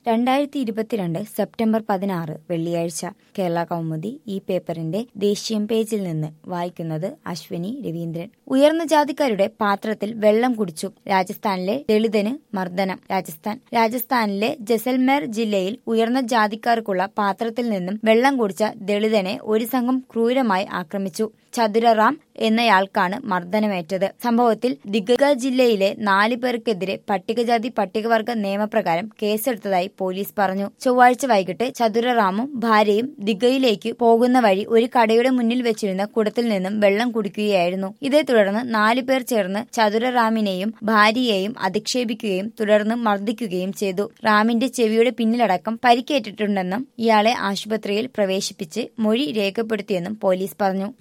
2022 September 16 വെള്ളിയാഴ്ച കേരള കൗമുദി ഈ പേപ്പറിന്റെ ദേശീയം പേജിൽ നിന്ന് വായിക്കുന്നത് അശ്വിനി രവീന്ദ്രൻ. ഉയർന്ന ജാതിക്കാരുടെ പാത്രത്തിൽ വെള്ളം കുടിച്ചു. രാജസ്ഥാനിലെ ദളിതന് മർദ്ദനം. രാജസ്ഥാനിലെ ജസൽമേർ ജില്ലയിൽ ഉയർന്ന ജാതിക്കാർക്കുള്ള പാത്രത്തിൽ നിന്നും വെള്ളം കുടിച്ച ദളിതനെ ഒരു സംഘം ക്രൂരമായി ആക്രമിച്ചു. ചതുരറാം എന്നയാൾക്കാണ് മർദ്ദനമേറ്റത്. സംഭവത്തിൽ ദിഗ ജില്ലയിലെ 4 പേർക്കെതിരെ പട്ടികജാതി പട്ടികവർഗ നിയമപ്രകാരം കേസെടുത്തതായി പോലീസ് പറഞ്ഞു. ചൊവ്വാഴ്ച വൈകിട്ട് ചതുരറാമും ഭാര്യയും ദിഗയിലേക്ക് പോകുന്ന വഴി ഒരു കടയുടെ മുന്നിൽ വെച്ചിരുന്ന കുടത്തിൽ നിന്നും വെള്ളം കുടിക്കുകയായിരുന്നു. ഇതേ തുടർന്ന് 4 പേർ ചേർന്ന് ചതുരറാമിനെയും ഭാര്യയെയും അധിക്ഷേപിക്കുകയും തുടർന്ന് മർദ്ദിക്കുകയും ചെയ്തു. റാമിന്റെ ചെവിയുടെ പിന്നിലടക്കം പരിക്കേറ്റിട്ടുണ്ടെന്നും ഇയാളെ ആശുപത്രിയിൽ പ്രവേശിപ്പിച്ച് മൊഴി രേഖപ്പെടുത്തിയെന്നും പോലീസ് പറഞ്ഞു.